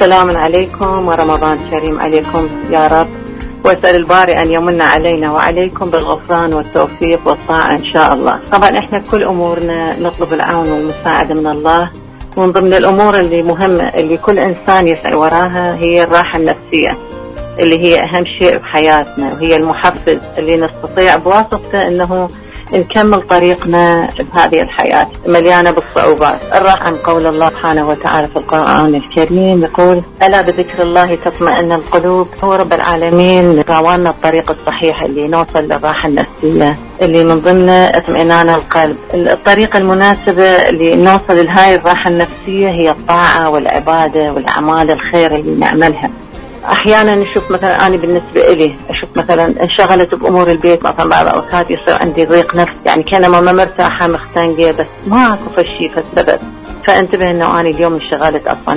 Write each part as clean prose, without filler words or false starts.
سلام عليكم ورمضان كريم عليكم يا رب، وأسأل الباري أن يمن علينا وعليكم بالغفران والتوفيق والطاعة إن شاء الله. طبعا إحنا كل أمورنا نطلب العون والمساعدة من الله، ومن ضمن الأمور اللي مهمة اللي كل إنسان يسعى وراها هي الراحة النفسية، اللي هي أهم شيء بحياتنا، وهي المحفز اللي نستطيع بواسطته أنه نكمل طريقنا بهذه الحياة مليانة بالصعوبات. الراحة عن قول الله سبحانه وتعالى في القرآن الكريم يقول: ألا بذكر الله تطمئن القلوب. هو رب العالمين راوانا الطريق الصحيح اللي نوصل للراحة النفسية، اللي من ضمنه اطمئنان القلب. الطريقة المناسبة اللي نوصل لهاي الراحة النفسية هي الطاعة والعبادة والأعمال الخير اللي نعملها. احيانا نشوف مثلا، انا بالنسبه لي اشوف مثلا انشغلت بامور البيت، مثلا بعض الاوقات يصير عندي ضيق نفس، يعني كانما ما مرتاحه مختنقه، بس ما اكو شيء فالسبب. فانتبه انه انا اليوم انشغلت اصلا،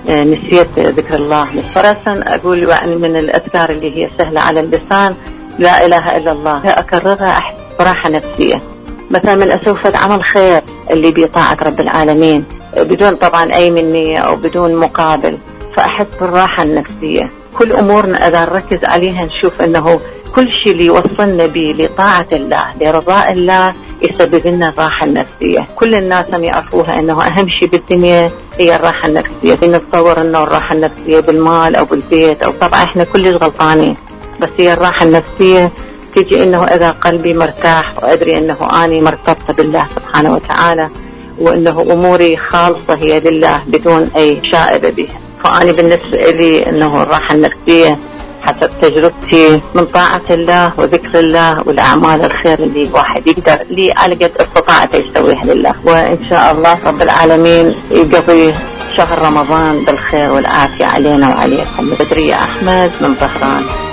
نسيت ذكر الله. فراسا اقول يعني من الاذكار اللي هي سهله على اللسان: لا اله الا الله. اكررها احس براحه نفسيه. مثلا من اسوفة عمل خير اللي بطاعه رب العالمين بدون طبعا اي منيه او بدون مقابل، فأحس بالراحة النفسية. كل أمورنا إذا نركز عليها نشوف أنه كل شيء اللي يوصلنا به لطاعة الله لرضاء الله يسبب لنا الراحة النفسية. كل الناس هم يعرفوها أنه أهم شيء بالدنيا هي الراحة النفسية. نتصور أنه الراحة النفسية بالمال أو بالبيت، أو طبعا إحنا كلش غلطانين، بس هي الراحة النفسية تجي أنه إذا قلبي مرتاح وأدري أنه أني مرتبطة بالله سبحانه وتعالى، وأنه أموري خالصة هي لله بدون أي شائبة بها. فأنا بالنسبة لي أنه الراحة النفسية حسب تجربتي من طاعة الله وذكر الله والأعمال الخير اللي الواحد يقدر لي على قد استطاعته يسويها لله. وإن شاء الله رب العالمين يقضي شهر رمضان بالخير والعافية علينا وعليكم. بدرية أحمد من طهران.